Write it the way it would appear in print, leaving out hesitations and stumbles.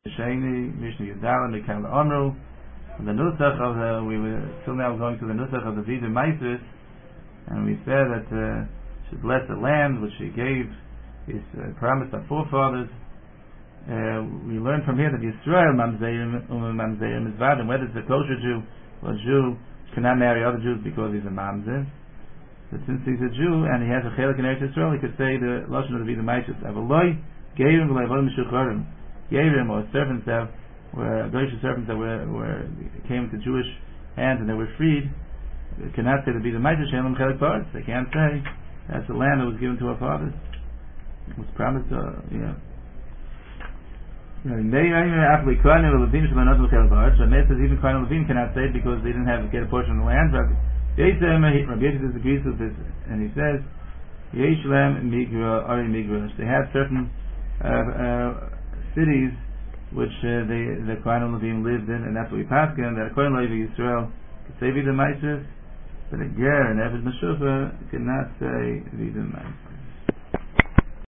Sheni, Mishnah Yudala, Mikal Amru. And the Nusach of we were till now going to the Nusach of the Vida Maitris, and we said that she blessed the land which she gave his promised our forefathers. We learned from here that Yisrael Mamzerim is bad, and whether it's a kosher Jew or a Jew cannot marry other Jews because he's a Mamzer. But since he's a Jew and he has a chelik in Eretz Yisrael, he could say the lashon of the Vida Maitris. Avaloi Geirim v'Leivod Mishucharim. Geirim, or servants that were Goyish servants that were came to Jewish hands and they were freed, they cannot say to be the Maitris Shalom Chelik Baretz. They can't say that's the land that was given to our fathers. It was promised. But Meir says even Kohen and Levine cannot say it because they didn't get a portion of the land. Rabbi Yosef disagrees with this, and he says, Yesh Lem Migra Ari Migrash. They had certain cities which the Kohen and Levine lived in, and that's what we passed in, that Kohen Levi Yisrael could say Vida Maitris, but a Ger and Eved Meshucha could not say Vida Maitris.